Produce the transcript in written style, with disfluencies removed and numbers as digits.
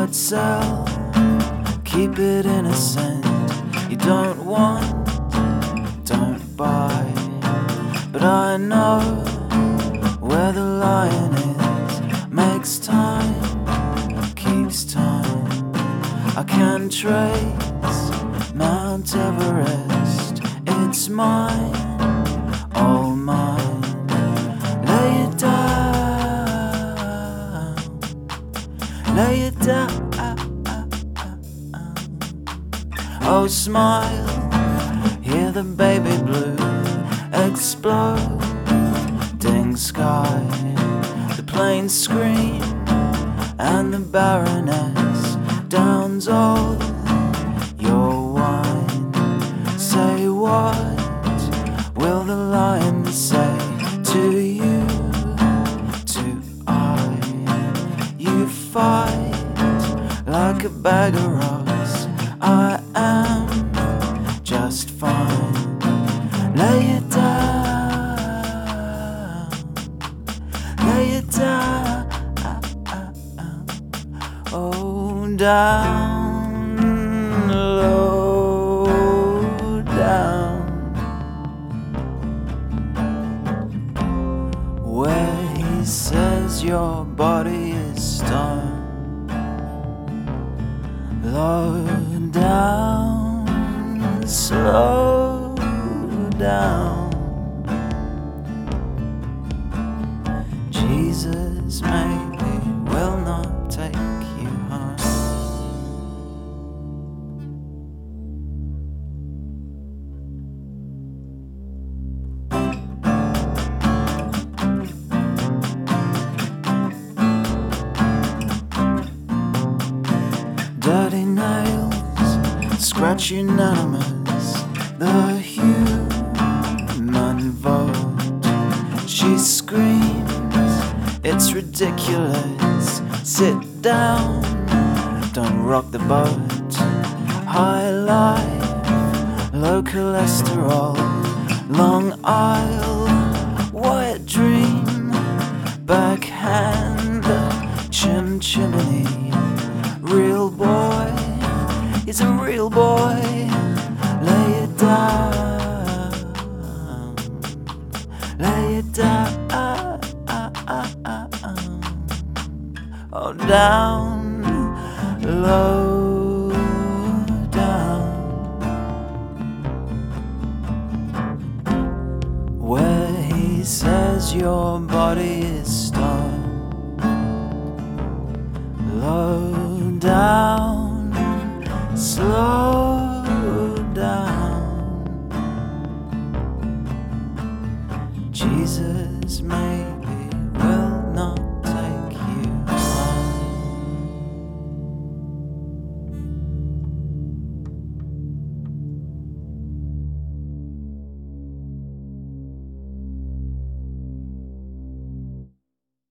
hard sell, keep it innocent. You don't want, don't buy. But I know where the lion is, makes time, keeps time. I can trace Mount Everest, it's mine, all mine. Lay it down, lay it down. Oh, smile, hear the baby blue exploding sky. The planes scream and the Baroness downs all your wine. Say what will the lion say to you, to I? You fight like a bag of rocks, I am just fine. Lay it down, lay it down, oh, down, low down, where he says your body is stone. Low down, slow down. Jesus maybe will not take you home. Dirty nails scratch unanimous, the human vote. She screams, it's ridiculous. Sit down, don't rock the boat. High life, low cholesterol, Long Isle, white dream, backhand, chimney. Real boy, he's a real boy. Lay it down, lay it down, oh, down, low down, where he says your body is stone. Low down, slow